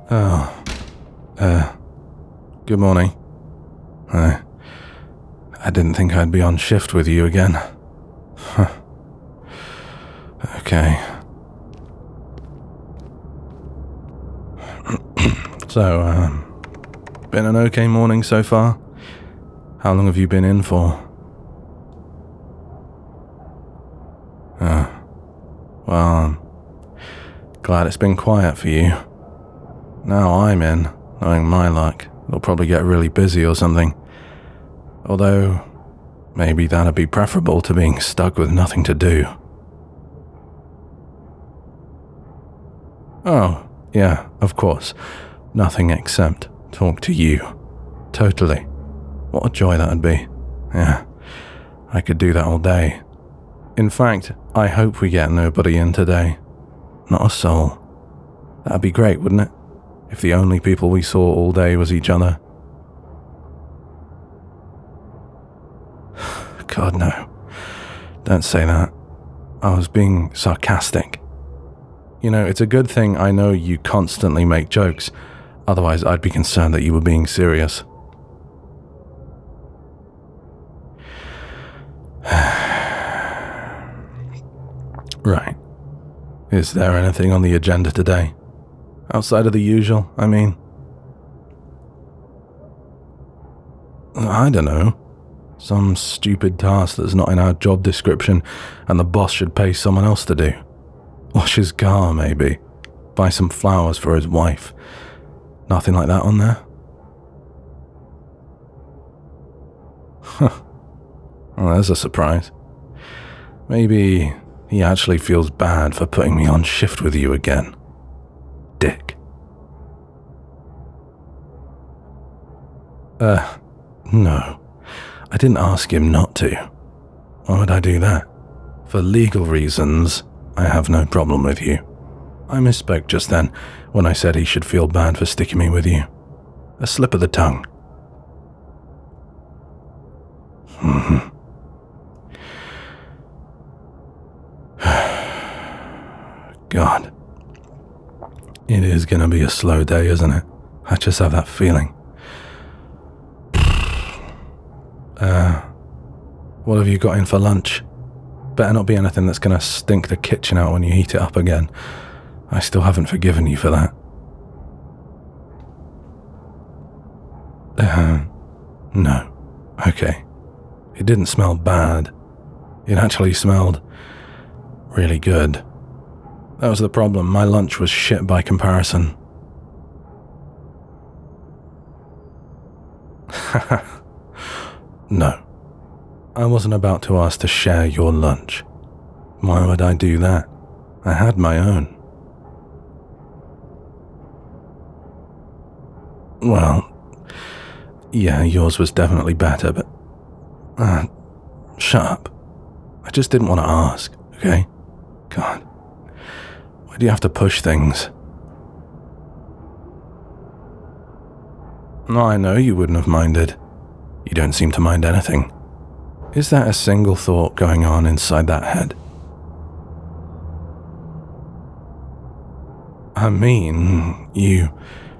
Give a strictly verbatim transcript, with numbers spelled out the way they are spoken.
Oh, uh, good morning. I, I didn't think I'd be on shift with you again. Huh. Okay. So, um, been an okay morning so far? How long have you been in for? Oh, well, I'm glad it's been quiet for you. Now I'm in, knowing my luck, it'll probably get really busy or something. Although, maybe that'd be preferable to being stuck with nothing to do. Oh, yeah, of course. Nothing except talk to you. Totally. What a joy that'd be. Yeah, I could do that all day. In fact, I hope we get nobody in today. Not a soul. That'd be great, wouldn't it? If the only people we saw all day was each other. God, no. Don't say that. I was being sarcastic. You know, it's a good thing I know you constantly make jokes, otherwise I'd be concerned that you were being serious. Right. Is there anything on the agenda today? Outside of the usual, I mean? I don't know. Some stupid task that's not in our job description and the boss should pay someone else to do. Wash his car, maybe. Buy some flowers for his wife. Nothing like that on there? Huh. Well, there's a surprise. Maybe he actually feels bad for putting me on shift with you again. Dick. Uh, no. I didn't ask him not to. Why would I do that? For legal reasons, I have no problem with you. I misspoke just then when I said he should feel bad for sticking me with you. A slip of the tongue. Mm-hmm. God. It is gonna be a slow day, isn't it? I just have that feeling. Uh, what have you got in for lunch? Better not be anything that's gonna stink the kitchen out when you heat it up again. I still haven't forgiven you for that. Uh, no. Okay. It didn't smell bad. It actually smelled really good. That was the problem. My lunch was shit by comparison. No. I wasn't about to ask to share your lunch. Why would I do that? I had my own. Well, yeah, yours was definitely better, but... Uh, shut up. I just didn't want to ask, okay? God. Why do you have to push things? No, I know you wouldn't have minded. You don't seem to mind anything. Is that a single thought going on inside that head? I mean, you